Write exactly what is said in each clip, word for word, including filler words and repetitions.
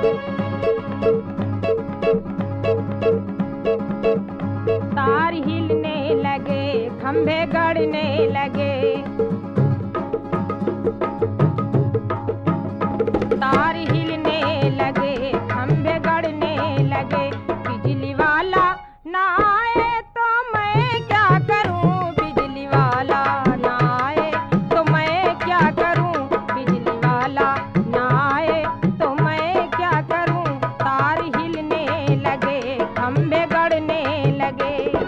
तार हिलने लगे, खंभे गड़ने लगे, तार हिलने लगे, खंभे गड़ने लगे। बिजली वाला ना आए तो मैं क्या करूं, बिजली वाला ना आए तो मैं क्या करूं, बिजली वाला ना आए तो मैं क्या करूं। तार हिलने लगे, खंभे गड़ने लगे।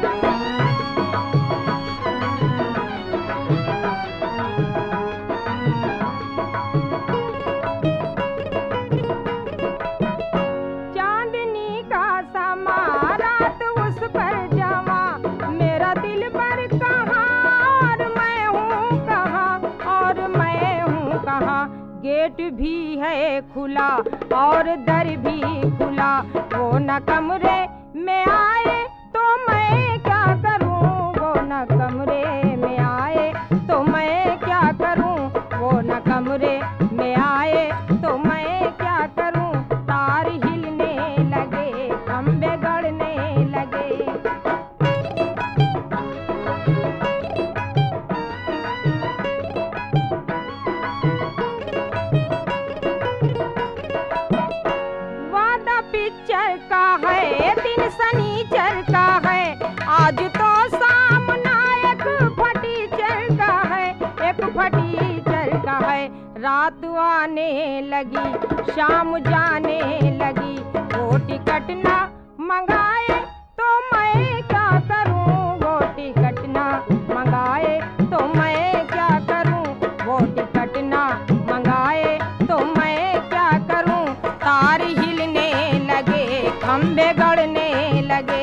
चांदनी का समा, रात उस पर जवा, मेरा दिल पर कहाँ और मैं हूँ कहाँ, और मैं हूँ कहाँ। गेट भी है खुला और दर भी खुला, वो न कमरे में आए तो मैं क्या करूं, वो न कमरे में आए तो मैं क्या करूं, वो न कमरे में आए तो मैं क्या करूं। तार हिलने लगे, खंभे गड़ने लगे। वादा पिक्चर का है, दिन शनिचर का है, आज तो सामना एक फटीचर का है, एक फटीचर का है। रात आने लगी, शाम जाने लगी, वो टिकट ना मंगाए तो मैं क्या करूं, वो टिकट ना मंगाए तो मैं क्या करूं, वो टिकट ना मंगाए तो मैं क्या करूं। तार हिलने लगे, खंभे गड़ने लगे।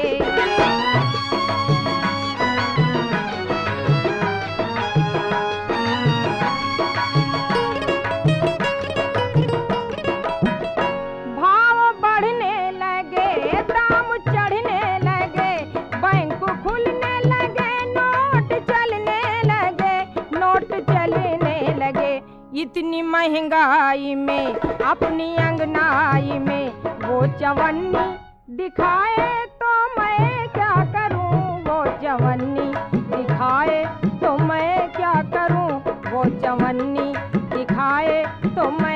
भाव बढ़ने लगे, दाम चढ़ने लगे, बैंक खुलने लगे, नोट चलने लगे, नोट चलने लगे। इतनी महंगाई में अपनी अंगनाई में वो चवन्नी दिखाए तो मैं क्या करूं, वो चवन्नी दिखाए तो मैं क्या करूं, वो चवन्नी दिखाए तो मैं